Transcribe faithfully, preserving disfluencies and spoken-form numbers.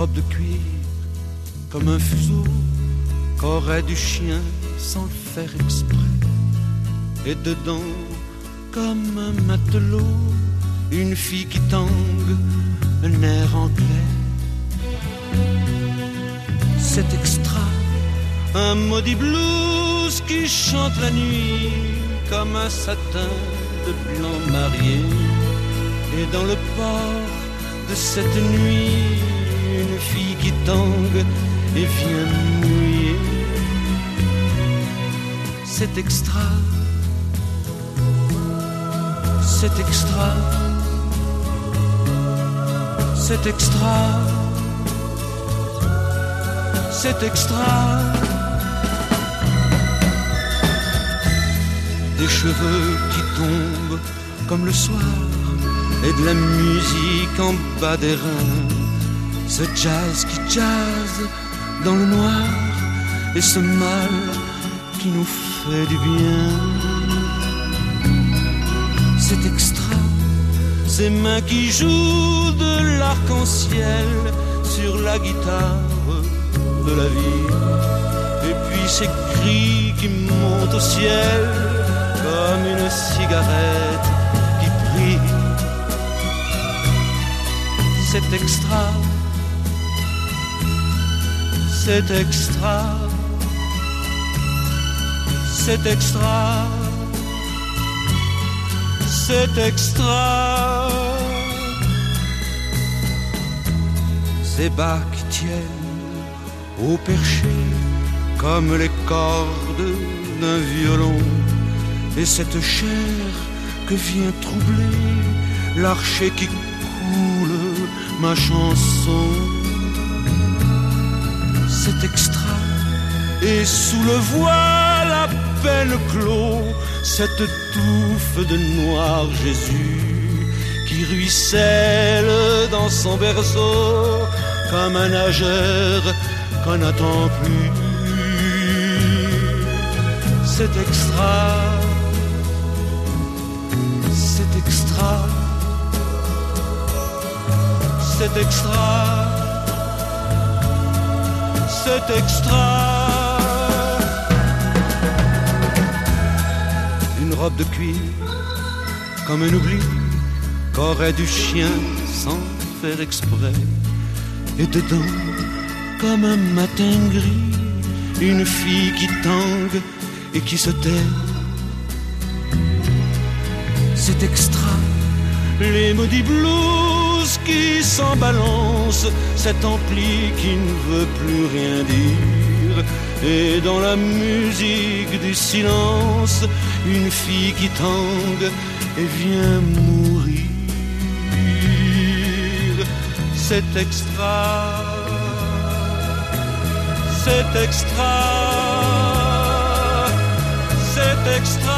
robe de cuir comme un fuseau qu'aurait du chien sans le faire exprès. Et dedans, comme un matelot, une fille qui tangue un air anglais. C'est extra, un maudit blues qui chante la nuit comme un satin de blanc marié. Et dans le port de cette nuit, une fille qui tangue et vient mouiller. C'est extra, c'est extra, c'est extra, c'est extra. Des cheveux qui tombent comme le soir et de la musique en bas des reins. Ce jazz qui jazz dans le noir et ce mal qui nous fait du bien. C'est extra, ces mains qui jouent de l'arc-en-ciel sur la guitare de la vie. Et puis ces cris qui montent au ciel comme une cigarette qui brille. C'est extra, c'est extra, c'est extra, c'est extra. Ces bas qui tiennent au perché comme les cordes d'un violon. Et cette chair que vient troubler l'archer qui coule ma chanson. C'est extra, et sous le voile à peine clos, cette touffe de noir Jésus qui ruisselle dans son berceau comme un nageur qu'on n'attend plus. C'est extra, c'est extra, c'est extra, c'est extra. Une robe de cuir comme un oubli qu'aurait du chien sans faire exprès. Et dedans, comme un matin gris, une fille qui tangue et qui se tait. C'est extra, les maudits blues qui s'en balancent, cet ampli qui ne veut plus rien dire. Et dans la musique du silence, une fille qui tangue et vient mourir. C'est extra, c'est extra, c'est extra.